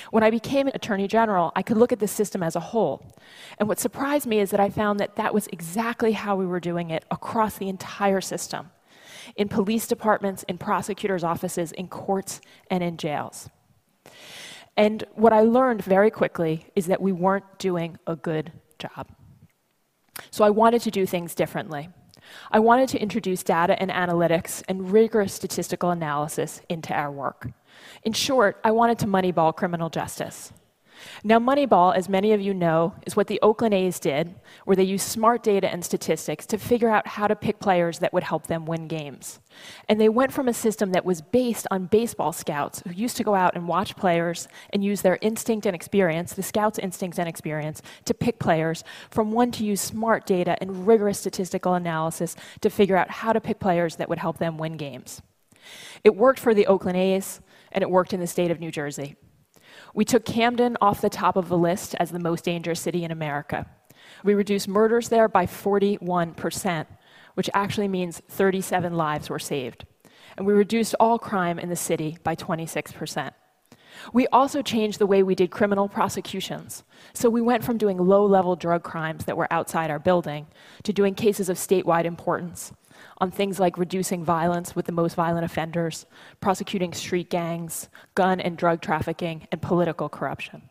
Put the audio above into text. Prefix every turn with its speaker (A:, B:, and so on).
A: When I became an Attorney General, I could look at the system as a whole. And what surprised me is that I found that that was exactly how we were doing it across the entire system, in police departments, in prosecutors' offices, in courts, and in jails. And what I learned very quickly is that we weren't doing a good job. So I wanted to do things differently. I wanted to introduce data and analytics and rigorous statistical analysis into our work. In short, I wanted to moneyball criminal justice. Now, Moneyball, as many of you know, is what the Oakland A's did, where they used smart data and statistics to figure out how to pick players that would help them win games. And they went from a system that was based on baseball scouts who used to go out and watch players and use their instinct and experience, the scouts' instincts and experience, to pick players, from one to use smart data and rigorous statistical analysis to figure out how to pick players that would help them win games. It worked for the Oakland A's, and it worked in the state of New Jersey. We took Camden off the top of the list as the most dangerous city in America. We reduced murders there by 41%, which actually means 37 lives were saved. And we reduced all crime in the city by 26%. We also changed the way we did criminal prosecutions. So we went from doing low-level drug crimes that were outside our building to doing cases of statewide importance on things like reducing violence with the most violent offenders, prosecuting street gangs, gun and drug trafficking, and political corruption.